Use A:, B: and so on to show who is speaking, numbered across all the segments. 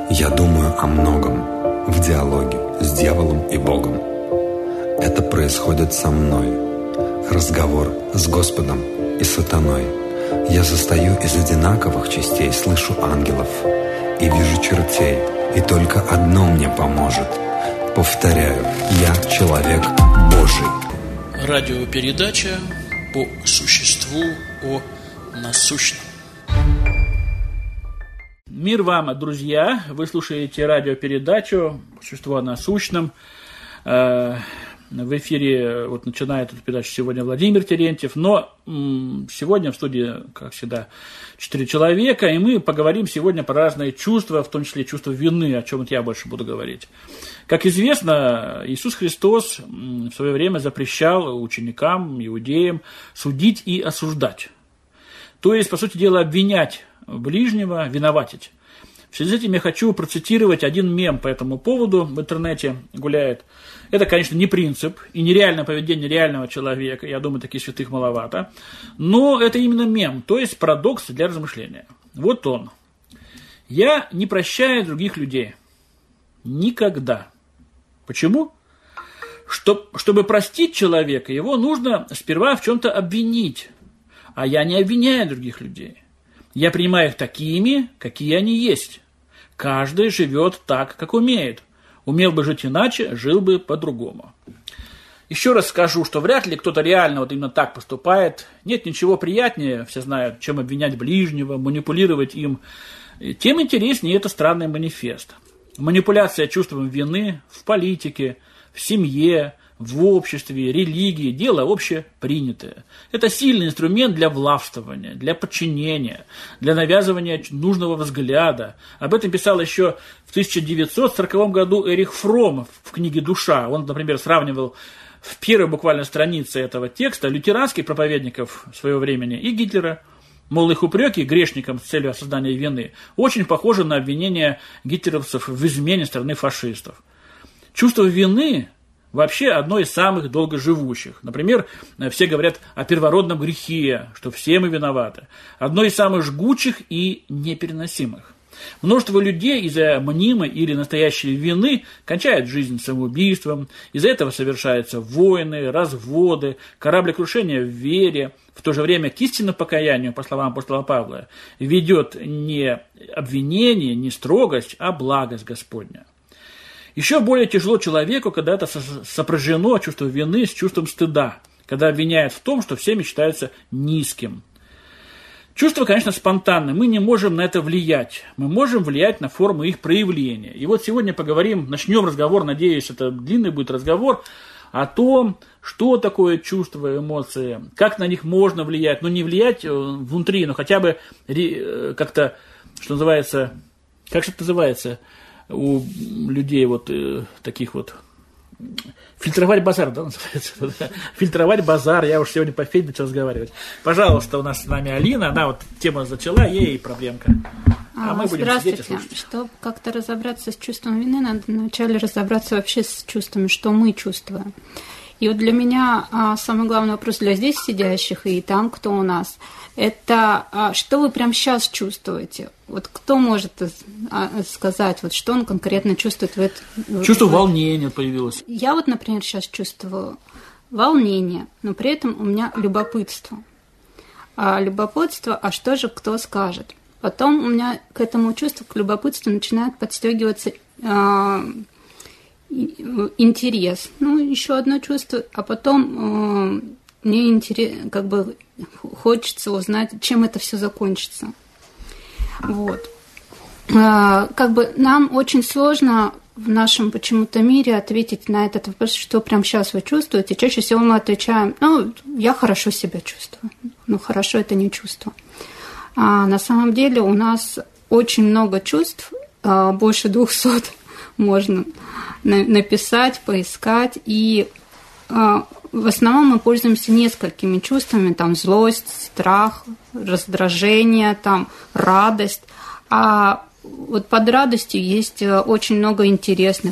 A: Я думаю о многом в диалоге с дьяволом и Богом. Это происходит со мной. Разговор с Господом и сатаной. Я состою из одинаковых частей, слышу ангелов и вижу чертей, и только одно мне поможет. Повторяю, я человек Божий.
B: Радиопередача по существу о насущном. Мир вам, друзья! Вы слушаете радиопередачу «Существо о насущном». В эфире начинает эту передачу сегодня Владимир Терентьев, но сегодня в студии, как всегда, 4 человека, и мы поговорим сегодня про разные чувства, в том числе чувство вины, о чем я больше буду говорить. Как известно, Иисус Христос в свое время запрещал ученикам, иудеям судить и осуждать. То есть, по сути дела, обвинять ближнего, виноватить. В связи с этим я хочу процитировать один мем по этому поводу, в интернете гуляет. Это, конечно, не принцип и не реальное поведение реального человека, я думаю, таких святых маловато, но это именно мем, то есть парадокс для размышления. Вот он. Я не прощаю других людей. Никогда. Почему? Чтобы простить человека, его нужно сперва в чем-то обвинить, а я не обвиняю других людей. Я принимаю их такими, какие они есть. Каждый живет так, как умеет. Умел бы жить иначе, жил бы по-другому. Еще раз скажу, что вряд ли кто-то реально именно так поступает. Нет ничего приятнее, все знают, чем обвинять ближнего, манипулировать им. Тем интереснее это странный манифест. Манипуляция чувством вины в политике, в семье, в обществе, религии – дело общепринятое. Это сильный инструмент для властвования, для подчинения, для навязывания нужного взгляда. Об этом писал еще в 1940 году Эрих Фромм в книге «Душа». Он, например, сравнивал в первой буквально странице этого текста лютеранских проповедников своего времени и Гитлера. Мол, их упреки грешникам с целью осознания вины очень похожи на обвинения гитлеровцев в измене страны фашистов. Чувство вины – вообще одно из самых долгоживущих. Например, все говорят о первородном грехе, что все мы виноваты. Одно из самых жгучих и непереносимых. Множество людей из-за мнимой или настоящей вины кончают жизнь самоубийством, из-за этого совершаются войны, разводы, кораблекрушения в вере. В то же время к истинному покаянию, по словам апостола Павла, ведет не обвинение, не строгость, а благость Господня. Еще более тяжело человеку, когда это сопряжено чувство вины с чувством стыда, когда обвиняют в том, что все мечтаются низким. Чувства, конечно, спонтанны, мы не можем на это влиять, мы можем влиять на форму их проявления. И вот сегодня начнем разговор, надеюсь, это длинный будет разговор, о том, что такое чувства, эмоции, как на них можно влиять, не влиять внутри, но хотя бы как-то, что называется, как же это называется, у людей таких фильтровать базар, да, называется? Фильтровать базар, я уж сегодня по Феде начал разговаривать. Пожалуйста, у нас с нами Алина, она тему зачала, ей проблемка. А мы будем сидеть и слушать.
C: Чтобы как-то разобраться с чувством вины, надо вначале разобраться вообще с чувствами, что мы чувствуем. И для меня самый главный вопрос для здесь сидящих и там, кто у нас, это что вы прямо сейчас чувствуете? Кто может сказать, что он конкретно чувствует в этом?
B: Чувство волнения появилось.
C: Я например, сейчас чувствую волнение, но при этом у меня любопытство. Любопытство, что же кто скажет? Потом у меня к этому чувству, к любопытству начинает подстегиваться интерес. Еще одно чувство, а потом мне хочется узнать, чем это все закончится. Нам очень сложно в нашем почему-то мире ответить на этот вопрос, что прямо сейчас вы чувствуете. Чаще всего мы отвечаем, я хорошо себя чувствую. Хорошо это не чувство. А на самом деле у нас очень много чувств, больше 200 можно написать, поискать, и в основном мы пользуемся несколькими чувствами, злость, страх, раздражение, радость. А под радостью есть очень много интересных.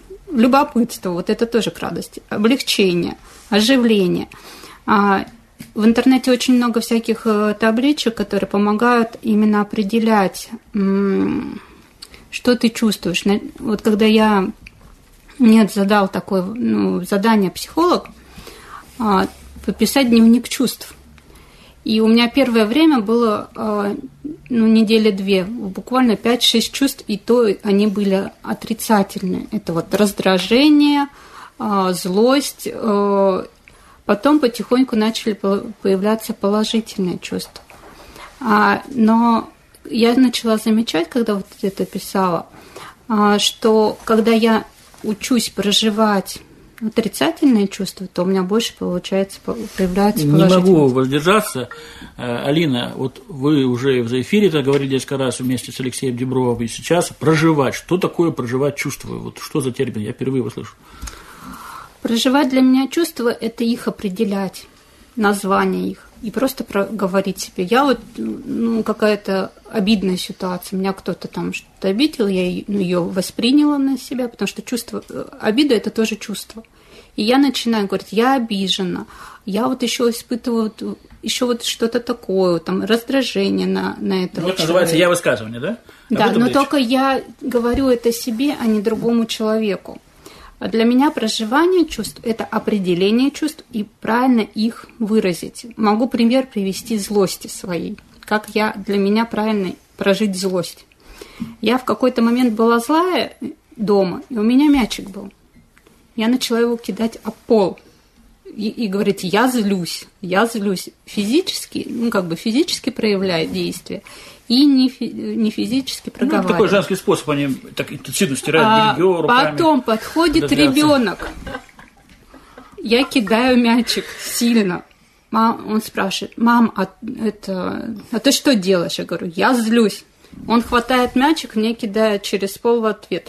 C: Любопытство, это тоже к радости. Облегчение, оживление. в интернете очень много всяких табличек, которые помогают именно определять, что ты чувствуешь. Вот когда мне задал такое задание психолог, пописать дневник чувств. И у меня первое время было, недели 2, буквально 5-6 чувств, и то они были отрицательные. Это вот раздражение, злость. Потом потихоньку начали появляться положительные чувства. Но я начала замечать, когда вот это писала, что когда я учусь проживать отрицательные чувства, то у меня больше, получается, проявляется положительные.
B: Не могу воздержаться. Алина, вот вы уже в эфире говорили несколько раз вместе с Алексеем Дебровым, и сейчас проживать. Что такое проживать чувства? Вот что за термин? Я впервые его слышу.
C: Проживать для меня чувства – это их определять, название их, и просто говорить себе. Я вот, какая-то обидная ситуация, меня кто-то там что-то обидел, я ее восприняла на себя, потому что чувство, обида – это тоже чувство. И я начинаю говорить, я обижена, я вот еще испытываю еще вот что-то такое, там, раздражение на это.
B: Вот называется «я высказывание», да?
C: Да, но только я говорю это себе, а не другому человеку. А для меня проживание чувств – это определение чувств и правильно их выразить. Могу пример привести злости своей. Как для меня правильно прожить злость. Я в какой-то момент была злая дома, и у меня мячик был. Я начала его кидать об пол и говорить, я злюсь. Физически, физически проявляя действие. И не физически проговаривать.
B: Такой женский способ, они так интенсивно стирают белье руками.
C: Потом подходит ребенок. Я кидаю мячик сильно. Он спрашивает, мам, а ты что делаешь? Я говорю, я злюсь. Он хватает мячик, мне кидает через пол в ответ.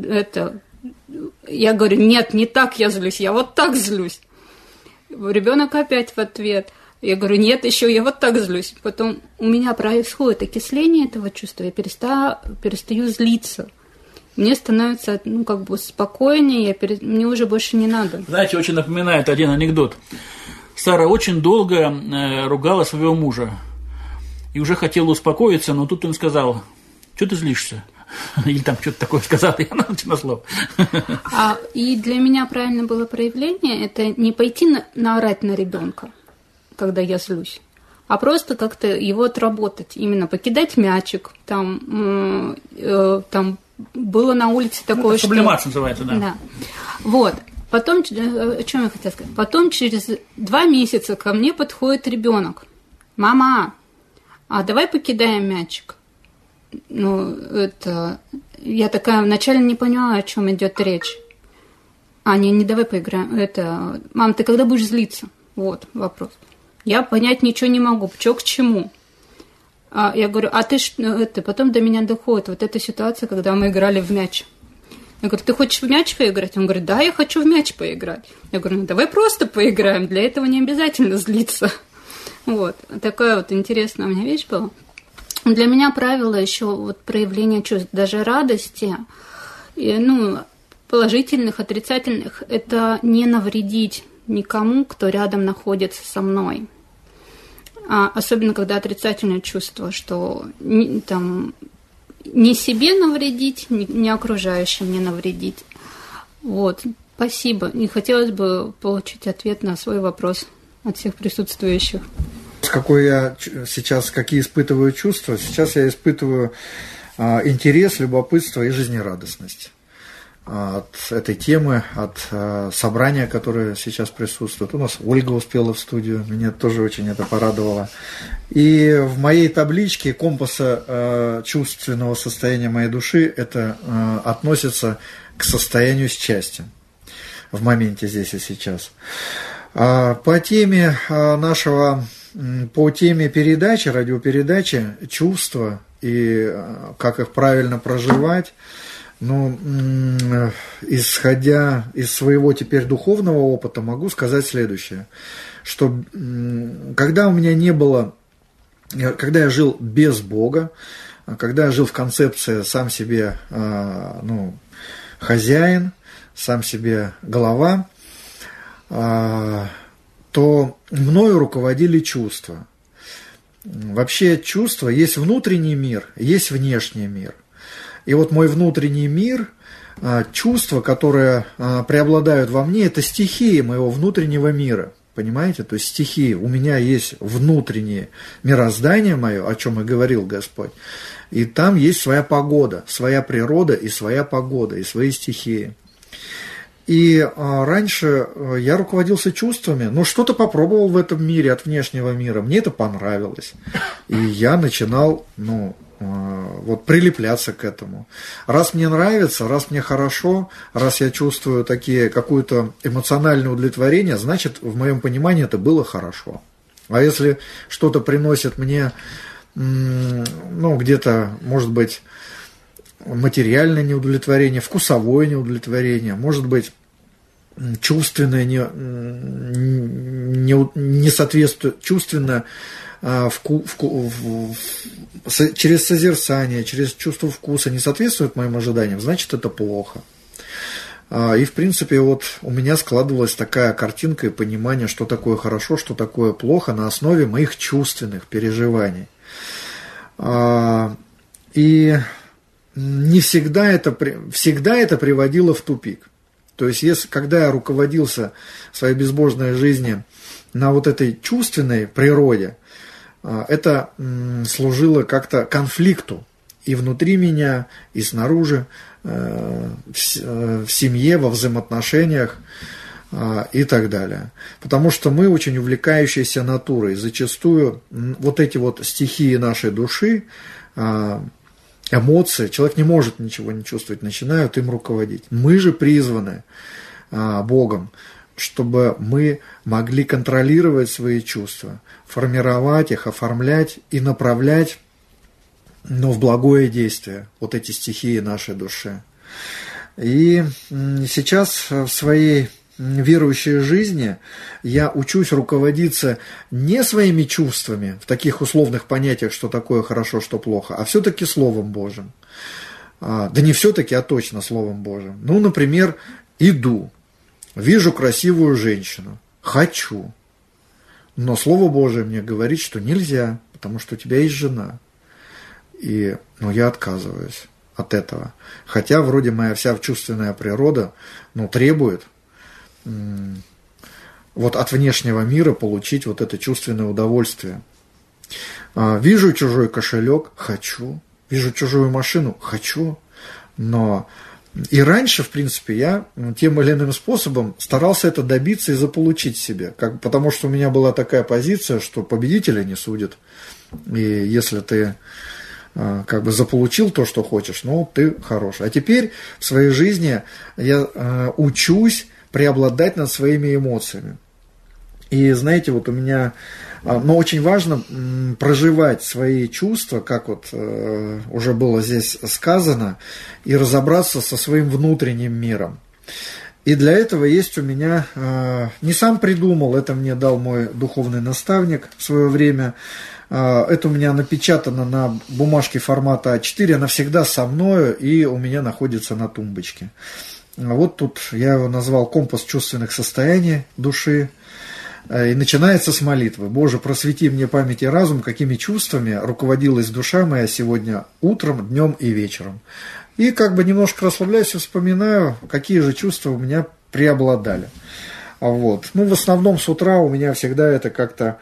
C: Я говорю, нет, не так я злюсь, я вот так злюсь. Ребенок опять в ответ. Я говорю, нет, еще я вот так злюсь. Потом у меня происходит окисление этого чувства, я перестаю злиться. Мне становится, спокойнее, мне уже больше не надо.
B: Знаете, очень напоминает один анекдот. Сара очень долго ругала своего мужа и уже хотела успокоиться, но тут он сказал, что ты злишься? Или там что-то такое сказал, и она начала слово.
C: И для меня правильное было проявление, это не пойти наорать на ребенка, когда я злюсь, а просто как-то его отработать, именно покидать мячик, там было на улице такое, что...
B: Сублимация называется, да.
C: Да. Вот. Потом, о чем я хотела сказать? Потом через 2 месяца ко мне подходит ребенок. Мама, давай покидаем мячик. Я такая вначале не поняла, о чем идет речь. Не давай поиграем. Мам, ты когда будешь злиться? Вот вопрос. Я понять ничего не могу, что к чему. Я говорю, потом до меня доходит вот эта ситуация, когда мы играли в мяч. Я говорю, ты хочешь в мяч поиграть? Он говорит, да, я хочу в мяч поиграть. Я говорю, давай просто поиграем, для этого не обязательно злиться. Вот, такая вот интересная у меня вещь была. Для меня правило еще проявление чувств, даже радости, положительных, отрицательных, это не навредить никому, кто рядом находится со мной. Особенно, когда отрицательное чувство, что не себе навредить, не окружающим не навредить. Вот, спасибо. И хотелось бы получить ответ на свой вопрос от всех присутствующих.
D: Какие испытываю чувства? Сейчас я испытываю интерес, любопытство и жизнерадостность от этой темы, от собрания, которое сейчас присутствует. У нас Ольга успела в студию, меня тоже очень это порадовало. И в моей табличке компаса чувственного состояния моей души это относится к состоянию счастья в моменте здесь и сейчас. По теме передачи, радиопередачи, чувства и как их правильно проживать, исходя из своего теперь духовного опыта, могу сказать следующее, что когда я жил без Бога, когда я жил в концепции сам себе хозяин, сам себе голова, то мною руководили чувства. Вообще чувства, есть внутренний мир, есть внешний мир. И вот мой внутренний мир, чувства, которые преобладают во мне, это стихии моего внутреннего мира. Понимаете? То есть стихии. У меня есть внутреннее мироздание мое, о чем и говорил Господь. И там есть своя погода, своя природа и своя погода, и свои стихии. И раньше я руководился чувствами, но что-то попробовал в этом мире от внешнего мира, мне это понравилось. И я начинал, вот прилепляться к этому. Раз мне нравится, раз мне хорошо, раз я чувствую какое-то эмоциональное удовлетворение, значит, в моем понимании это было хорошо. А если что-то приносит мне, где-то, может быть, материальное неудовлетворение, вкусовое неудовлетворение, может быть, чувственное несоответствие, чувственно через созерцание, через чувство вкуса не соответствует моим ожиданиям, значит, это плохо. И, в принципе, вот у меня складывалась такая картинка и понимание, что такое хорошо, что такое плохо на основе моих чувственных переживаний. И не всегда это приводило в тупик. То есть, когда я руководился в своей безбожной жизни на вот этой чувственной природе, это служило как-то конфликту и внутри меня, и снаружи, в семье, во взаимоотношениях и так далее. Потому что мы очень увлекающиеся натурой. Зачастую вот эти вот стихии нашей души, эмоции, человек не может ничего не чувствовать, начинают им руководить. Мы же призваны Богом, чтобы мы могли контролировать свои чувства, формировать их, оформлять и направлять, в благое действие вот эти стихии нашей души. И сейчас в своей верующей жизни я учусь руководиться не своими чувствами в таких условных понятиях, что такое хорошо, что плохо, а все-таки Словом Божьим. Да не все-таки, а точно Словом Божьим. Например, иду, вижу красивую женщину, хочу, но Слово Божие мне говорит, что нельзя, потому что у тебя есть жена. И я отказываюсь от этого. Хотя вроде моя вся чувственная природа требует вот от внешнего мира получить вот это чувственное удовольствие. Вижу чужой кошелек, хочу. Вижу чужую машину, хочу. Но и раньше, в принципе, я тем или иным способом старался это добиться и заполучить себе. Потому что у меня была такая позиция, что победителя не судят. И если ты заполучил то, что хочешь, ты хороший. А теперь в своей жизни я учусь преобладать над своими эмоциями. И знаете, вот у меня очень важно проживать свои чувства, как уже было здесь сказано, и разобраться со своим внутренним миром. И для этого есть у меня, не сам придумал, это мне дал мой духовный наставник в свое время. Это у меня напечатано на бумажке формата А4, она всегда со мною и у меня находится на тумбочке. Вот тут я его назвал «Компас чувственных состояний души». И начинается с молитвы. «Боже, просвети мне память и разум, какими чувствами руководилась душа моя сегодня утром, днем и вечером». И немножко расслабляюсь и вспоминаю, какие же чувства у меня преобладали. В основном с утра у меня всегда это как-то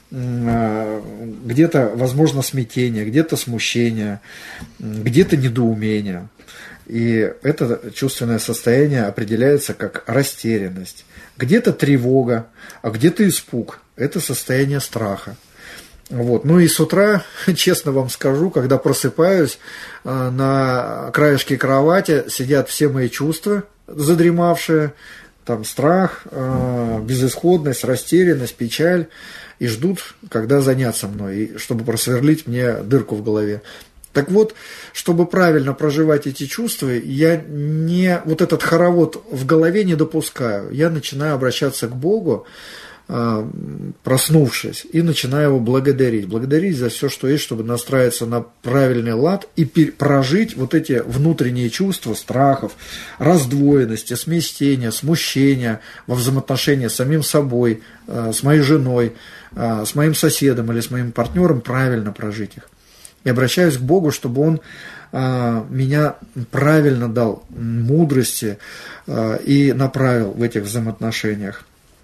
D: где-то, возможно, смятение, где-то смущение, где-то недоумение. И это чувственное состояние определяется как растерянность. Где-то тревога, а где-то испуг. Это состояние страха. И с утра, честно вам скажу, когда просыпаюсь, на краешке кровати сидят все мои чувства, задремавшие, там страх, безысходность, растерянность, печаль, и ждут, когда заняться мной, чтобы просверлить мне дырку в голове. Так вот, чтобы правильно проживать эти чувства, я этот хоровод в голове не допускаю. Я начинаю обращаться к Богу, проснувшись, и начинаю его благодарить. Благодарить за все, что есть, чтобы настраиваться на правильный лад и прожить вот эти внутренние чувства страхов, раздвоенности, смятения, смущения во взаимоотношениях с самим собой, с моей женой, с моим соседом или с моим партнером, правильно прожить их. И обращаюсь к Богу, чтобы Он меня правильно дал мудрости и направил в этих взаимоотношениях.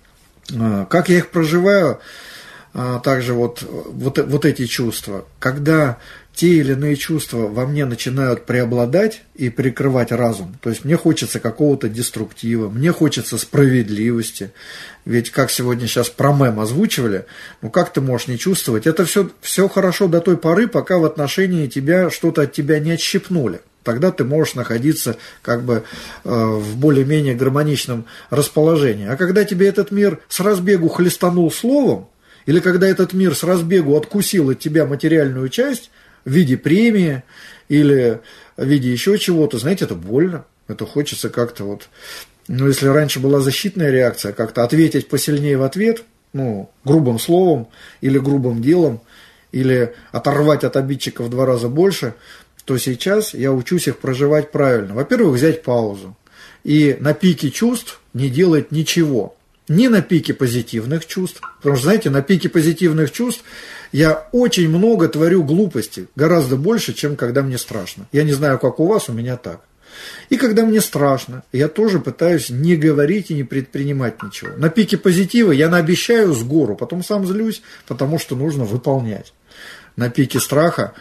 D: Как я их проживаю, также вот эти чувства, когда те или иные чувства во мне начинают преобладать и прикрывать разум, то есть мне хочется какого-то деструктива, мне хочется справедливости, ведь как сегодня сейчас про мем озвучивали, ну как ты можешь не чувствовать, это все хорошо до той поры, пока в отношении тебя что-то от тебя не отщипнули. Тогда ты можешь находиться как бы в более-менее гармоничном расположении. А когда тебе этот мир с разбегу хлестанул словом, или когда этот мир с разбегу откусил от тебя материальную часть в виде премии или в виде еще чего-то, знаете, это больно. Это хочется как-то вот... Ну, если раньше была защитная реакция, как-то ответить посильнее в ответ, ну, грубым словом или грубым делом, или оторвать от обидчика в 2 раза больше, то сейчас я учусь их проживать правильно. Во-первых, взять паузу. И на пике чувств не делать ничего. Не на пике позитивных чувств. Потому что, знаете, на пике позитивных чувств я очень много творю глупостей. Гораздо больше, чем когда мне страшно. Я не знаю, как у вас, у меня так. И когда мне страшно, я тоже пытаюсь не говорить и не предпринимать ничего. На пике позитива я наобещаю с гору, потом сам злюсь, потому что нужно выполнять. На пике страха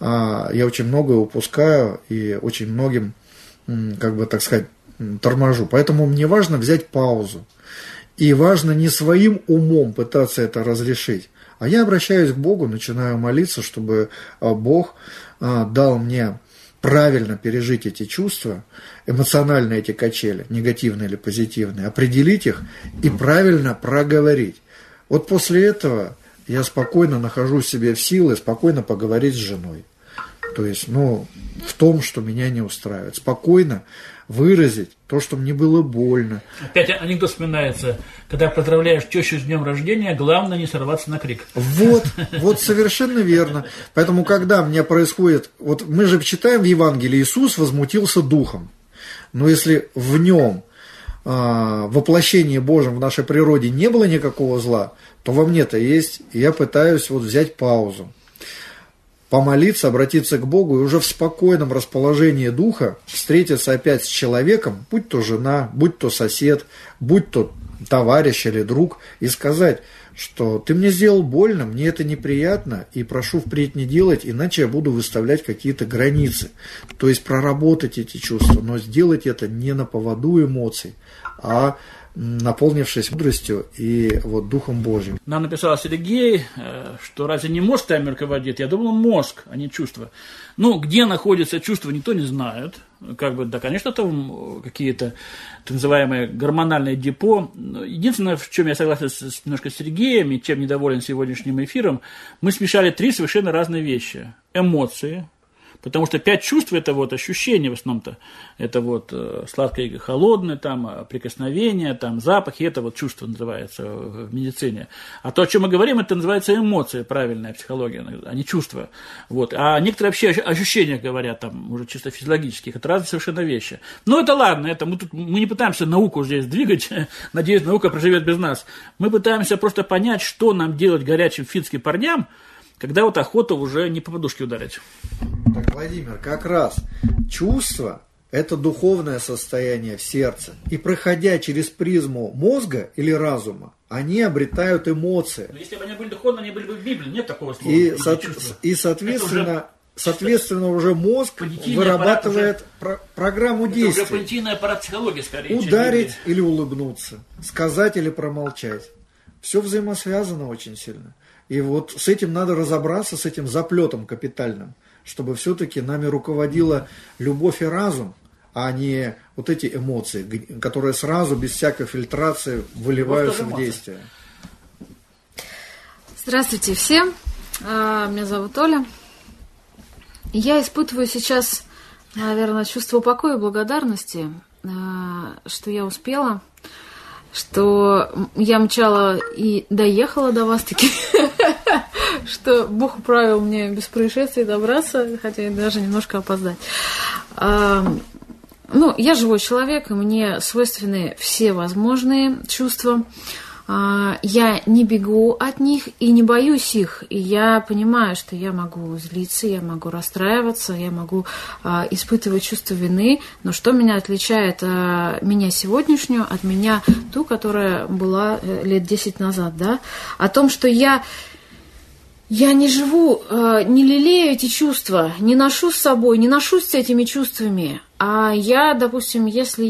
D: я очень многое упускаю и очень многим, как бы так сказать, торможу. Поэтому мне важно взять паузу. И важно не своим умом пытаться это разрешить, а я обращаюсь к Богу, начинаю молиться, чтобы Бог дал мне правильно пережить эти чувства, эмоционально эти качели, негативные или позитивные, определить их и правильно проговорить. Вот после этого я спокойно нахожу себе в силы спокойно поговорить с женой. То есть, в том, что меня не устраивает. Спокойно выразить то, что мне было больно.
B: Опять анекдот вспоминается. Когда поздравляешь тещу с днем рождения, главное не сорваться на крик.
D: Вот совершенно верно. Поэтому, когда мне происходит... Вот мы же читаем в Евангелии, Иисус возмутился духом. Но если в нем воплощении Божьем в нашей природе не было никакого зла, то во мне-то есть, и я пытаюсь взять паузу, помолиться, обратиться к Богу и уже в спокойном расположении духа встретиться опять с человеком, будь то жена, будь то сосед, будь то товарищ или друг, и сказать, что ты мне сделал больно, мне это неприятно, и прошу впредь не делать, иначе я буду выставлять какие-то границы. То есть проработать эти чувства, но сделать это не на поводу эмоций, а наполнившись мудростью и Духом Божьим.
B: Нам написал Сергей, что разве не мозг тайм руководит? Я думал, мозг, а не чувство. Где находится чувство, никто не знает. Да, конечно, там какие-то так называемые гормональные депо. Единственное, в чем я согласен немножко с Сергеем и чем недоволен сегодняшним эфиром, мы смешали 3 совершенно разные вещи. Эмоции. Потому что 5 чувств – это ощущения в основном-то. Это сладкое и холодное, прикосновение, запахи. Это чувство называется в медицине. А то, о чем мы говорим, это называется эмоции, правильная психология, а не чувства. А некоторые вообще ощущения говорят, уже чисто физиологических. Это разные совершенно вещи. Но это ладно, мы не пытаемся науку здесь двигать. Надеюсь, наука проживет без нас. Мы пытаемся просто понять, что нам делать горячим финским парням, когда охота уже не по подушке ударить.
D: Так, Владимир, как раз чувство – это духовное состояние в сердце. И проходя через призму мозга или разума, они обретают эмоции.
B: Но если бы они были духовные, они были бы в Библии. Нет такого слова.
D: И соответственно, уже мозг вырабатывает программу действий.
B: Это уже понятийный аппарат психологии, скорее.
D: Ударить или улыбнуться, сказать или промолчать. Все взаимосвязано очень сильно. И с этим надо разобраться, с этим заплетом капитальным, чтобы все-таки нами руководила любовь и разум, а не эти эмоции, которые сразу, без всякой фильтрации, выливаются в действие.
E: Здравствуйте всем. Меня зовут Оля. Я испытываю сейчас, наверное, чувство покоя и благодарности, что я успела, что я мчала и доехала до вас таки, что Бог управил мне без происшествий добраться, хотя и даже немножко опоздать. Я живой человек, и мне свойственны все возможные чувства. Я не бегу от них и не боюсь их. И я понимаю, что я могу злиться, я могу расстраиваться, я могу испытывать чувство вины. Но что меня отличает меня сегодняшнюю от меня ту, которая была лет 10 назад, да? О том, что я не живу, не лелею эти чувства, не ношу с собой, не ношусь с этими чувствами. А я, допустим, если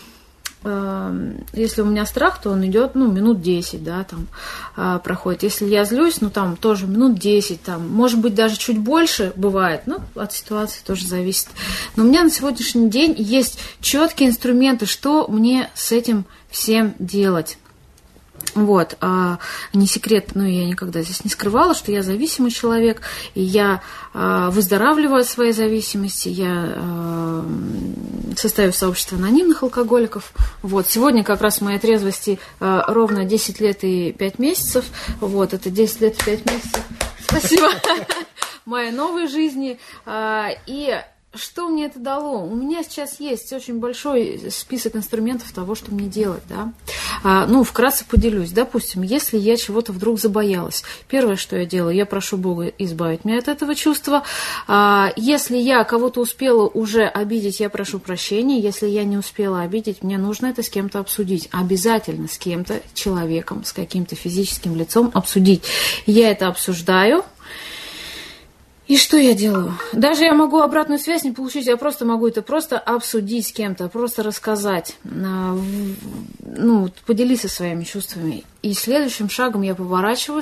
E: у меня страх, то он идет, минут 10, да, там проходит. Если я злюсь, там тоже минут 10, там, может быть, даже чуть больше бывает, от ситуации тоже зависит. Но у меня на сегодняшний день есть четкие инструменты, что мне с этим всем делать. Вот, не секрет, я никогда здесь не скрывала, что я зависимый человек, и я выздоравливаю от своей зависимости, я состою в сообществе анонимных алкоголиков. Вот, сегодня как раз моей трезвости ровно 10 лет и 5 месяцев, вот, это 10 лет и 5 месяцев, спасибо, моей новой жизни, и... Что мне это дало? У меня сейчас есть очень большой список инструментов того, что мне делать, да. Вкратце поделюсь. Допустим, если я чего-то вдруг забоялась, первое, что я делаю, я прошу Бога избавить меня от этого чувства. Если я кого-то успела уже обидеть, я прошу прощения. Если я не успела обидеть, мне нужно это с кем-то обсудить. Обязательно с кем-то, человеком, с каким-то физическим лицом обсудить. Я это обсуждаю. И что я делаю? Даже я могу обратную связь не получить, я просто могу это просто обсудить с кем-то, просто рассказать, поделиться своими чувствами. И следующим шагом я поворачиваю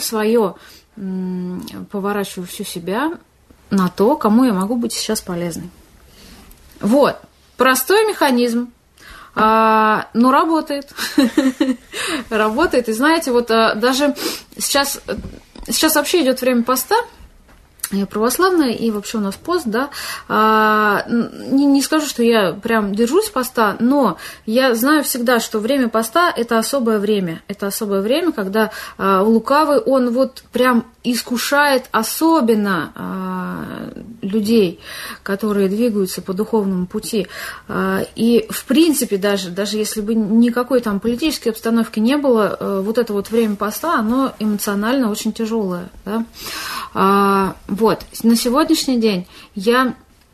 E: всю себя на то, кому я могу быть сейчас полезной. Вот, простой механизм, но работает. Работает, и знаете, вот даже сейчас вообще идет время поста. Я православная, и вообще у нас пост, да. Не скажу, что я прям держусь поста, но я знаю всегда, что время поста – это особое время. Это особое время, когда лукавый, он вот прям искушает особенно людей, которые двигаются по духовному пути. И, в принципе, даже если бы никакой там политической обстановки не было, вот это вот время поста, оно эмоционально очень тяжелое, да. Вот, на сегодняшний день я,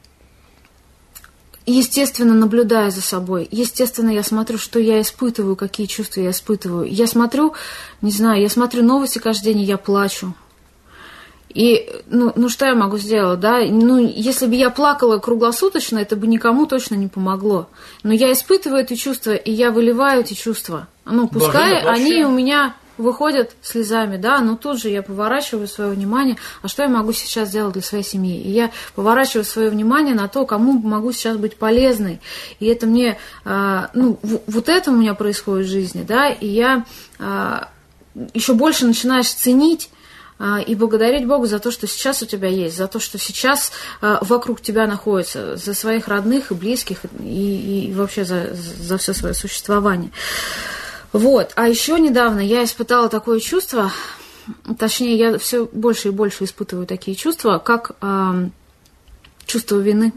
E: естественно, наблюдаю за собой, естественно, я смотрю, что я испытываю, какие чувства я испытываю. Я смотрю, я смотрю новости каждый день, и я плачу. И, что я могу сделать, да? Если бы я плакала круглосуточно, это бы никому точно не помогло. Но я испытываю эти чувства, и я выливаю эти чувства. Пускай они у меня выходят слезами, да, но тут же я поворачиваю свое внимание, а что я могу сейчас сделать для своей семьи? И я поворачиваю свое внимание на то, кому могу сейчас быть полезной. И это мне, вот это у меня происходит в жизни, да, и я еще больше начинаешь ценить и благодарить Богу за то, что сейчас у тебя есть, за то, что сейчас вокруг тебя находится, за своих родных и близких, и вообще за все свое существование. Вот. А еще недавно я испытала такое чувство, точнее, я все больше и больше испытываю такие чувства, как чувство вины.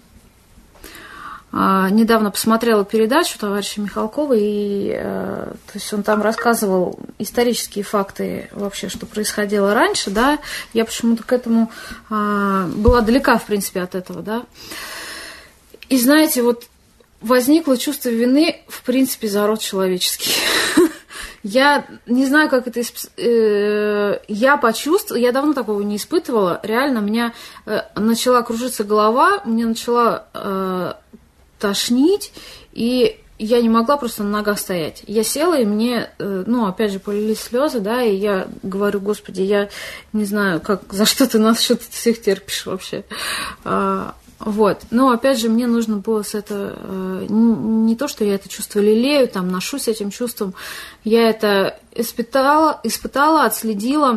E: Недавно посмотрела передачу товарища Михалкова, и то есть он там рассказывал исторические факты вообще, что происходило раньше, да, я почему-то к этому была далека, в принципе, от этого, да. И знаете, вот возникло чувство вины, в принципе, за род человеческий. Я не знаю, как это... Я почувствовала, я давно такого не испытывала. Реально, у меня начала кружиться голова, мне начала тошнить, и я не могла просто на ногах стоять. Я села, и мне, опять же, полились слезы, да, и я говорю: Господи, я не знаю, за что ты нас всех терпишь вообще. Вот. Но, опять же, мне нужно было с этого... Не то, что я это чувство лелею, ношусь этим чувством. Я это испытала, отследила,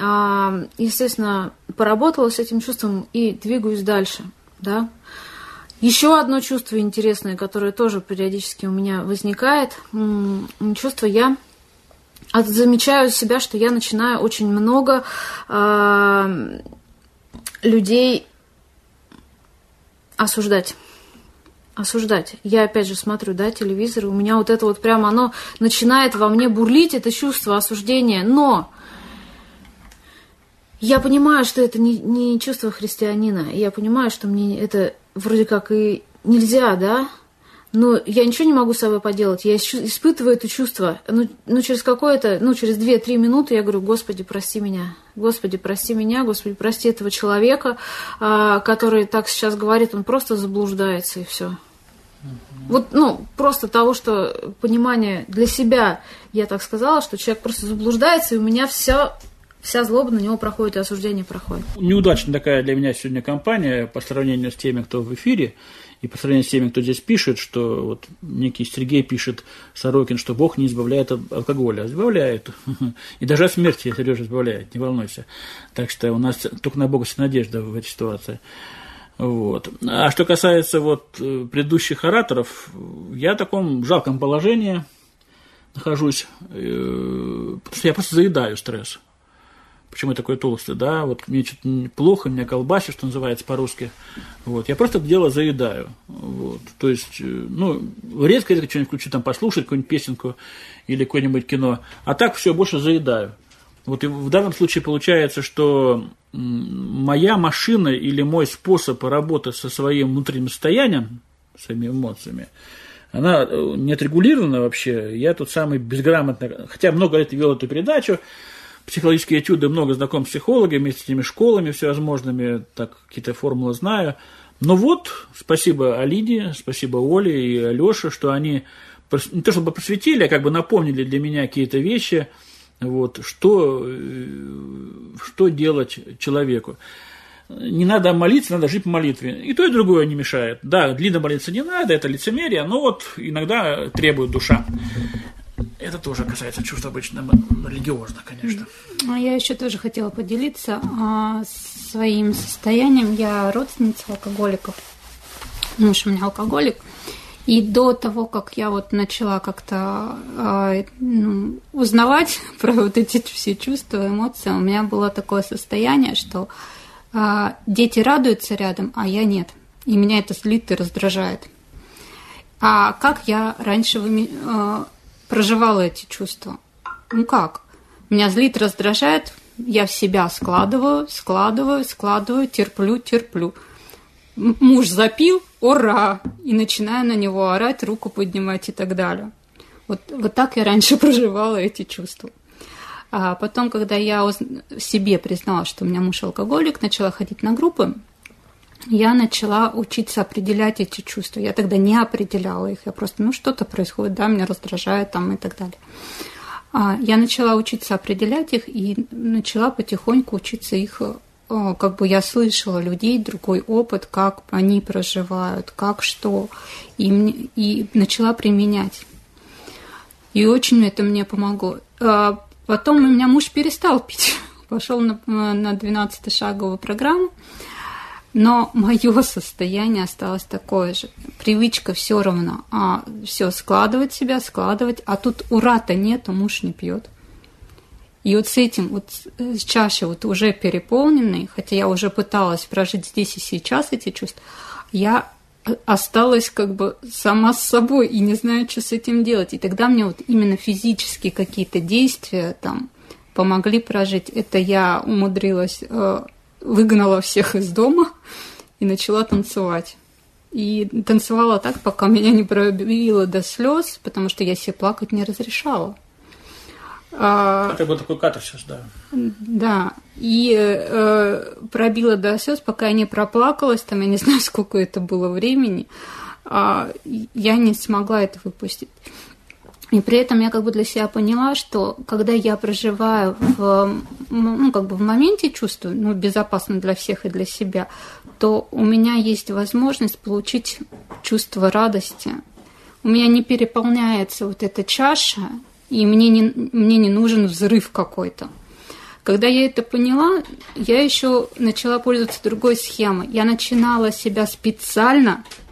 E: естественно, поработала с этим чувством и двигаюсь дальше, да. Еще одно чувство интересное, которое тоже периодически у меня возникает, чувство я замечаю себя, что я начинаю очень много людей осуждать. Я опять же смотрю, да, телевизор, и у меня вот это вот прямо оно начинает во мне бурлить, это чувство осуждения, но я понимаю, что это не чувство христианина, я понимаю, что мне это вроде как и нельзя, да, но я ничего не могу с собой поделать, я испытываю это чувство, через через 2-3 минуты я говорю: Господи, прости меня, Господи, прости этого человека, который так сейчас говорит, он просто заблуждается, и все. Вот, просто того, что понимание для себя, я так сказала, что человек просто заблуждается, и у меня вся злоба на него проходит, и осуждение проходит.
B: Неудачная такая для меня сегодня кампания по сравнению с теми, кто в эфире, и по сравнению с теми, кто здесь пишет, что вот некий Сергей пишет, Сорокин, что Бог не избавляет от алкоголя. Избавляет. И даже от смерти Сережа избавляет, не волнуйся. Так что у нас только на Бога вся надежда в этой ситуации. Вот. А что касается предыдущих ораторов, я в таком жалком положении нахожусь, потому что я просто заедаю стресс. Почему я такой толстый, да, мне что-то плохо, меня колбасит, что называется по-русски, я просто это дело заедаю, то есть, редко что-нибудь включу, послушать какую-нибудь песенку или какое-нибудь кино, а так все, больше заедаю. И в данном случае получается, что моя машина или мой способ работы со своим внутренним состоянием, своими эмоциями, она не отрегулирована вообще, я тут самый безграмотный, хотя много лет вел эту передачу, психологические этюды, много знаком с психологами, с этими школами всевозможными, так какие-то формулы знаю. Но спасибо Алиде, спасибо Оле и Алёше, что они не то чтобы просветили, а как бы напомнили для меня какие-то вещи, что делать человеку. Не надо молиться, надо жить по молитве. И то, и другое не мешает. Да, длинно молиться не надо, это лицемерие, но иногда требует душа. Это тоже касается чувств обычно религиозных, конечно.
C: Я еще тоже хотела поделиться своим состоянием. Я родственница алкоголиков. Муж у меня алкоголик. И до того, как я начала как-то узнавать про эти все чувства, эмоции, у меня было такое состояние, что дети радуются рядом, а я нет. И меня это злит и раздражает. А как я раньше проживала эти чувства? Как? Меня злит, раздражает, я в себя складываю, терплю. Муж запил, ура! И начинаю на него орать, руку поднимать и так далее. Вот так я раньше проживала эти чувства. А потом, когда я себе признала, что у меня муж алкоголик, начала ходить на группы, я начала учиться определять эти чувства. Я тогда не определяла их, я просто, что-то происходит, да, меня раздражает и так далее. Я начала учиться определять их и начала потихоньку учиться их, я слышала людей, другой опыт, как они проживают, как что, и начала применять. И очень это мне помогло. Потом у меня муж перестал пить, пошел на 12-шаговую программу, но мое состояние осталось такое же. Привычка все равно. Все складывать себя, а тут ура-то нету, муж не пьет. И с этим, с чашей уже переполненной, хотя я уже пыталась прожить здесь и сейчас эти чувства, я осталась сама с собой и не знаю, что с этим делать. И тогда мне именно физические какие-то действия помогли прожить. Это я умудрилась, выгнала всех из дома и начала танцевать. И танцевала так, пока меня не пробило до слез, потому что я себе плакать не разрешала.
B: Это был такой катарсис, да.
C: Да, и пробила до слез, пока я не проплакалась, я не знаю, сколько это было времени, я не смогла это выпустить. И при этом я для себя поняла, что когда я проживаю в моменте чувства, безопасно для всех и для себя, то у меня есть возможность получить чувство радости. У меня не переполняется эта чаша, и мне не нужен взрыв какой-то. Когда я это поняла, я еще начала пользоваться другой схемой. Я начинала себя специально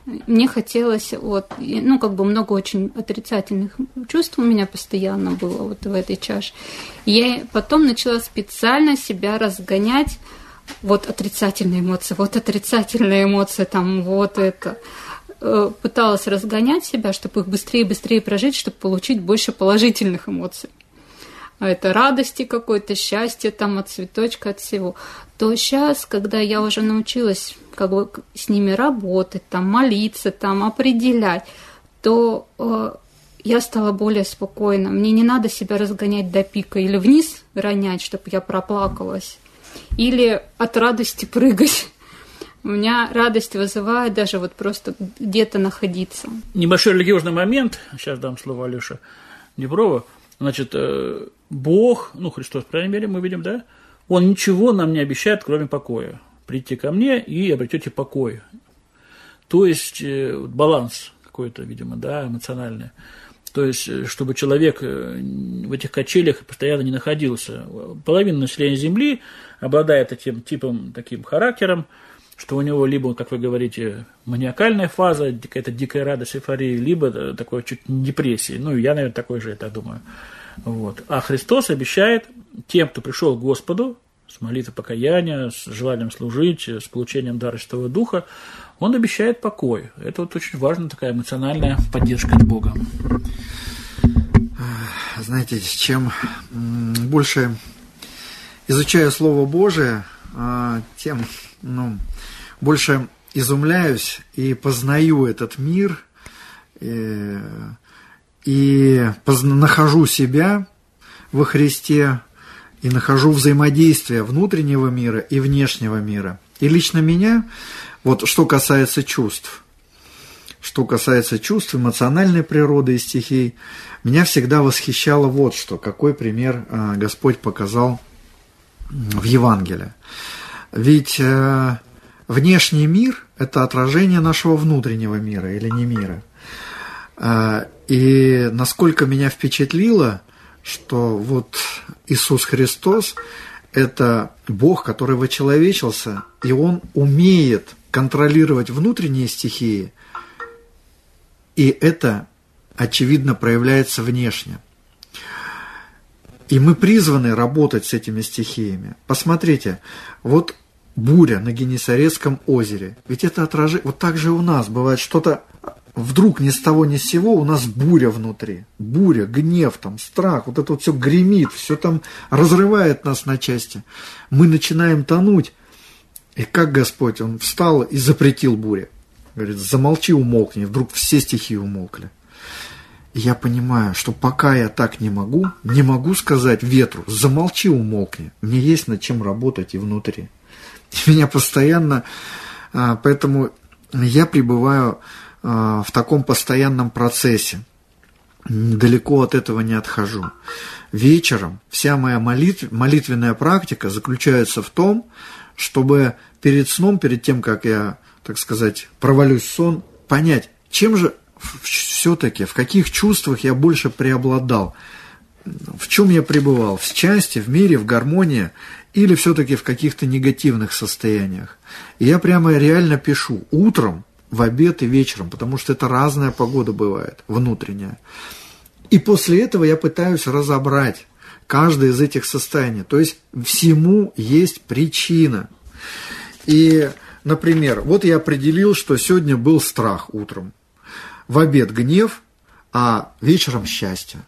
C: мне хотелось, много очень отрицательных чувств у меня постоянно было вот в этой чаше. Я потом начала специально себя разгонять, отрицательные эмоции, там вот это. Пыталась разгонять себя, чтобы их быстрее и быстрее прожить, чтобы получить больше положительных эмоций. Это радости какой-то, счастья там от цветочка, от всего. То сейчас, когда я уже научилась с ними работать, там, молиться, там, определять, то я стала более спокойна. Мне не надо себя разгонять до пика или вниз ронять, чтобы я проплакалась, или от радости прыгать. У меня радость вызывает даже просто где-то находиться.
B: Небольшой религиозный момент, сейчас дам слово Алёше Днепрову. Значит, Бог, Христос, по крайней мере, мы видим, да, Он ничего нам не обещает, кроме покоя. Придите ко мне и обретете покой. То есть баланс какой-то, видимо, да, эмоциональный. То есть, чтобы человек в этих качелях постоянно не находился. Половина населения Земли обладает этим типом, таким характером, что у него либо, как вы говорите, маниакальная фаза, какая-то дикая радость, эйфория, либо такое чуть депрессия. Я, наверное, такой же, я так думаю. Вот. А Христос обещает тем, кто пришел к Господу с молитвой покаяния, с желанием служить, с получением дара Святого Духа, Он обещает покой. Это очень важная такая эмоциональная поддержка от Бога.
D: Знаете, чем больше изучаю Слово Божие, тем больше изумляюсь и познаю этот мир, и нахожу себя во Христе, и нахожу взаимодействие внутреннего мира и внешнего мира. И лично меня, что касается чувств, эмоциональной природы и стихий, меня всегда восхищало какой пример Господь показал в Евангелии. Ведь внешний мир – это отражение нашего внутреннего мира или не мира. И насколько меня впечатлило, что Иисус Христос – это Бог, который вочеловечился, и Он умеет контролировать внутренние стихии, и это, очевидно, проявляется внешне. И мы призваны работать с этими стихиями. Посмотрите, буря на Генесарецком озере. Ведь это отражение. Так же и у нас бывает что-то вдруг ни с того ни с сего, у нас буря внутри. Буря, гнев, страх. Это все гремит, все там разрывает нас на части. Мы начинаем тонуть. И как Господь, Он встал и запретил буре. Говорит, замолчи, умолкни. Вдруг все стихии умолкли. И я понимаю, что пока я так не могу сказать ветру, замолчи, умолкни. Мне есть над чем работать и внутри. Меня постоянно, поэтому я пребываю в таком постоянном процессе, далеко от этого не отхожу. Вечером вся моя молитвенная практика заключается в том, чтобы перед сном, перед тем, как я, так сказать, провалюсь в сон, понять, чем же все-таки, в каких чувствах я больше преобладал, в чем я пребывал, в счастье, в мире, в гармонии, или все-таки в каких-то негативных состояниях. И я прямо реально пишу утром, в обед и вечером, потому что это разная погода бывает, внутренняя. И после этого я пытаюсь разобрать каждое из этих состояний. То есть всему есть причина. И, например, я определил, что сегодня был страх утром, в обед гнев, а вечером счастье.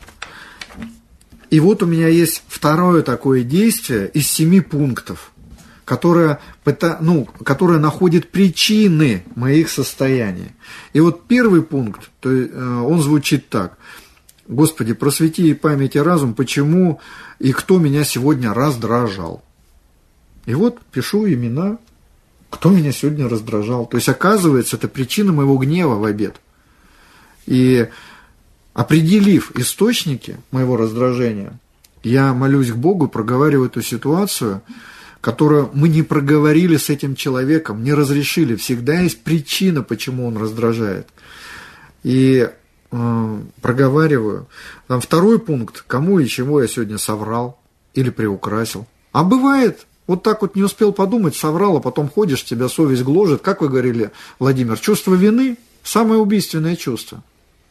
D: И у меня есть второе такое действие из 7 пунктов, которое находит причины моих состояний. И первый пункт, он звучит так. Господи, просвети память и разум, почему и кто меня сегодня раздражал. И пишу имена, кто меня сегодня раздражал. То есть, оказывается, это причина моего гнева в обед. И определив источники моего раздражения, я молюсь к Богу, проговариваю эту ситуацию, которую мы не проговорили с этим человеком, не разрешили. Всегда есть причина, почему он раздражает. И проговариваю. Второй пункт, кому и чего я сегодня соврал или приукрасил. А бывает, Вот так вот не успел подумать, соврал, а потом ходишь, тебя совесть гложет. Как вы говорили, Владимир, чувство вины – самое убийственное чувство.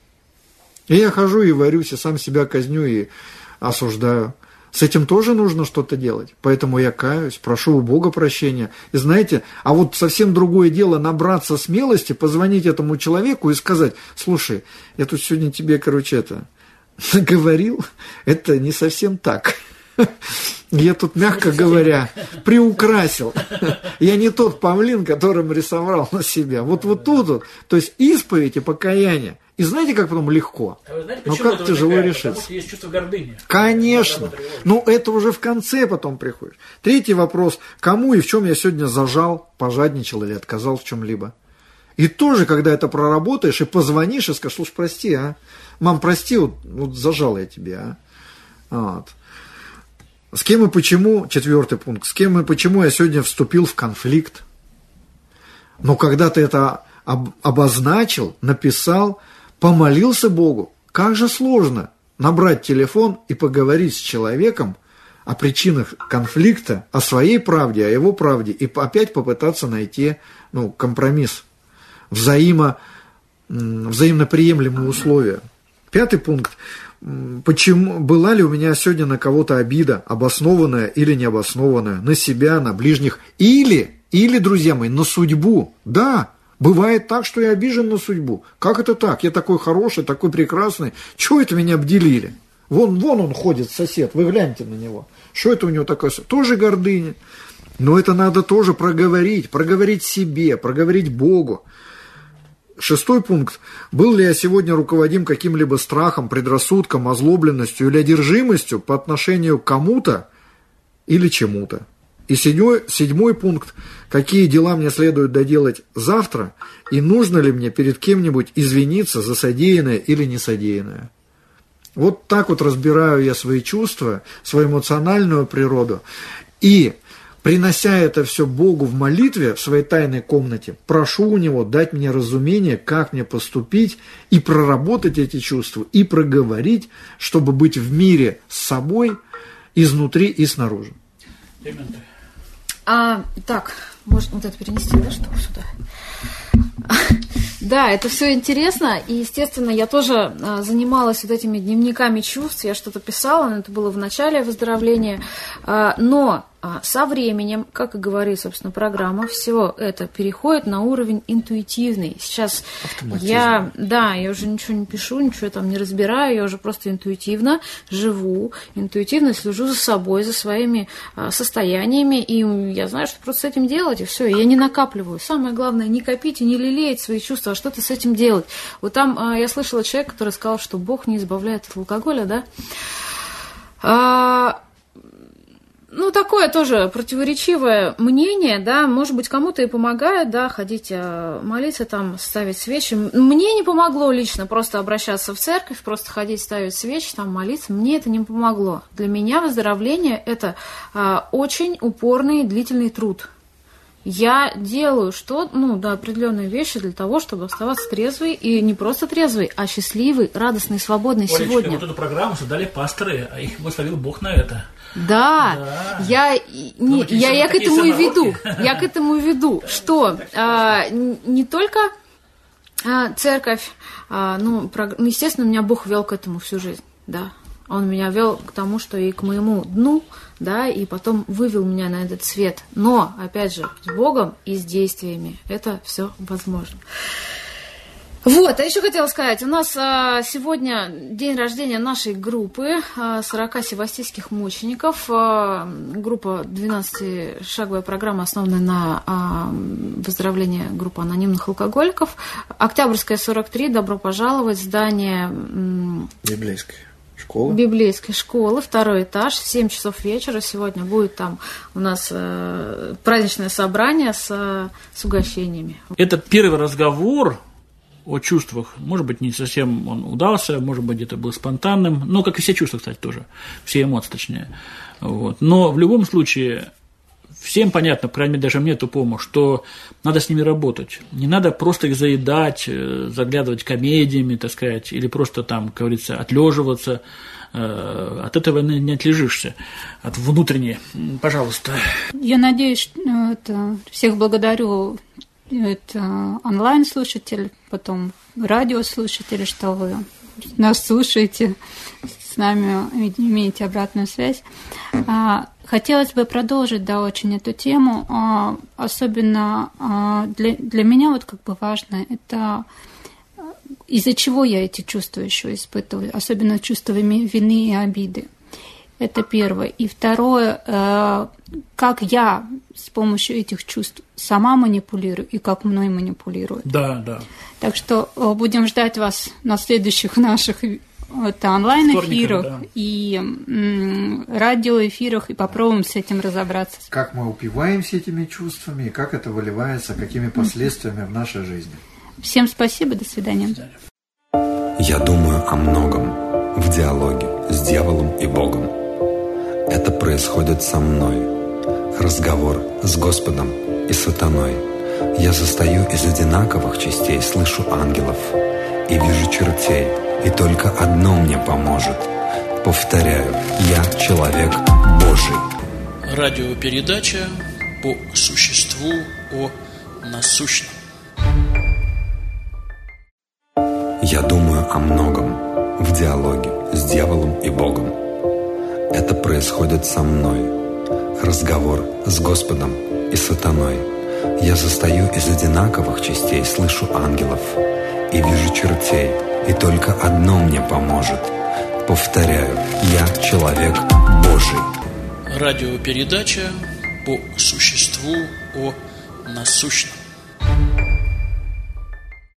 D: И я хожу и варюсь, и сам себя казню, и осуждаю. С этим тоже нужно что-то делать. Поэтому я каюсь, прошу у Бога прощения. И знаете, а вот совсем другое дело набраться смелости, позвонить этому человеку и сказать: слушай, я тут сегодня тебе, говорил, это не совсем так. Я тут, мягко говоря, приукрасил. Я не тот павлин, которым рисовал на себя. Вот тут вот. То есть исповедь и покаяние. И знаете, как потом легко?
B: А вы знаете,
D: но как тяжело решиться?
B: Потому что есть чувство гордыни.
D: Конечно. Но это уже в конце потом приходишь. Третий вопрос. Кому и в чем я сегодня зажал, пожадничал или отказал в чем-либо? И тоже, когда это проработаешь и позвонишь и скажешь: слушай, прости, мам, прости, вот зажал я тебя, Вот. С кем и почему, 4 пункт, с кем и почему я сегодня вступил в конфликт. Но когда ты это обозначил, написал, помолился Богу, как же сложно набрать телефон и поговорить с человеком о причинах конфликта, о своей правде, о его правде, и опять попытаться найти компромисс, взаимно приемлемые условия. 5 пункт. Почему, была ли у меня сегодня на кого-то обида, обоснованная или необоснованная, на себя, на ближних, или, друзья мои, на судьбу. Да, бывает так, что я обижен на судьбу. Как это так? Я такой хороший, такой прекрасный. Чего это меня обделили? Вон он ходит, сосед, вы гляньте на него. Что это у него такое? Тоже гордыня. Но это надо тоже проговорить себе, проговорить Богу. 6 пункт. Был ли я сегодня руководим каким-либо страхом, предрассудком, озлобленностью или одержимостью по отношению к кому-то или чему-то? И 7 пункт. Какие дела мне следует доделать завтра, и нужно ли мне перед кем-нибудь извиниться за содеянное или несодеянное? Вот так вот разбираю я свои чувства, свою эмоциональную природу. И, принося это все Богу в молитве, в своей тайной комнате, прошу у Него дать мне разумение, как мне поступить, и проработать эти чувства, и проговорить, чтобы быть в мире с собой изнутри и снаружи.
E: Так, можно вот это перенести, да, штуку сюда? Да, это все интересно, и, естественно, я тоже занималась вот этими дневниками чувств, я что-то писала, но это было в начале выздоровления, но со временем, как и говорит, собственно, программа, все это переходит на уровень интуитивный. Сейчас я уже ничего не пишу, ничего там не разбираю, я уже просто интуитивно живу, интуитивно слежу за собой, за своими состояниями, и я знаю, что просто с этим делать, и все, я не накапливаю. Самое главное, не копить и не лелеять свои чувства, а что-то с этим делать. Вот там я слышала человека, который сказал, что Бог не избавляет от алкоголя, да? Такое тоже противоречивое мнение, да, может быть, кому-то и помогает, да, ходить молиться, там, ставить свечи. Мне не помогло лично просто обращаться в церковь, просто ходить, ставить свечи, там, молиться, мне это не помогло. Для меня выздоровление – это очень упорный, длительный труд. Я делаю определенные вещи для того, чтобы оставаться трезвой, и не просто трезвой, а счастливой, радостной, свободной.
B: Олечка,
E: сегодня.
B: Вот эту программу создали пасторы, а их благословил Бог на это.
E: Да. Я к этому и веду. Я к этому и веду, что не только церковь, естественно, меня Бог вел к этому всю жизнь, да. Он меня вел к тому, что и к моему дну, да, и потом вывел меня на этот свет. Но, опять же, с Богом и с действиями это все возможно. Вот, а еще хотела сказать, у нас сегодня день рождения нашей группы 40 севастийских мучеников. Группа 12-шаговая программа, основанная на выздоровлении группы анонимных алкоголиков. Октябрьская, 43, добро пожаловать, здание Библейской школы, 2 этаж, в 7 часов вечера. Сегодня будет там у нас праздничное собрание с угощениями.
B: Это первый разговор о чувствах. Может быть, не совсем он удался, может быть, где-то был спонтанным, но, как и все чувства, кстати, тоже, все эмоции, точнее. Вот. Но в любом случае, всем понятно, по крайней мере, даже мне тупому, что надо с ними работать. Не надо просто их заедать, заглядывать комедиями, так сказать, или просто там, как говорится, отлеживаться. от этого не отлежишься, от внутренней. Пожалуйста.
C: Я надеюсь, всех благодарю, это онлайн-слушатель, потом радиослушатели, что вы нас слушаете, с нами имеете обратную связь. Хотелось бы продолжить, очень эту тему. Особенно для меня вот как бы важно, это из-за чего я эти чувства еще испытываю, особенно чувство вины и обиды. Это первое. И второе, как я с помощью этих чувств сама манипулирую и как мной манипулируют.
B: Да.
C: Так что будем ждать вас на следующих наших онлайн-эфирах и радиоэфирах, и попробуем с этим разобраться.
D: Как мы упиваемся этими чувствами, и как это выливается, какими последствиями в нашей жизни.
C: Всем спасибо, до свидания.
A: Я думаю о многом в диалоге с дьяволом и Богом. Это происходит со мной. Разговор с Господом и сатаной. Я застаю из одинаковых частей, слышу ангелов и вижу чертей, и только одно мне поможет. Повторяю, я человек Божий.
B: Радиопередача по существу о насущном.
A: Я думаю о многом в диалоге с дьяволом и Богом. Это происходит со мной. Разговор с Господом и сатаной. Я застаю из одинаковых частей, слышу ангелов и вижу чертей, и только одно мне поможет. Повторяю, я человек Божий.
B: Радиопередача по существу о насущном.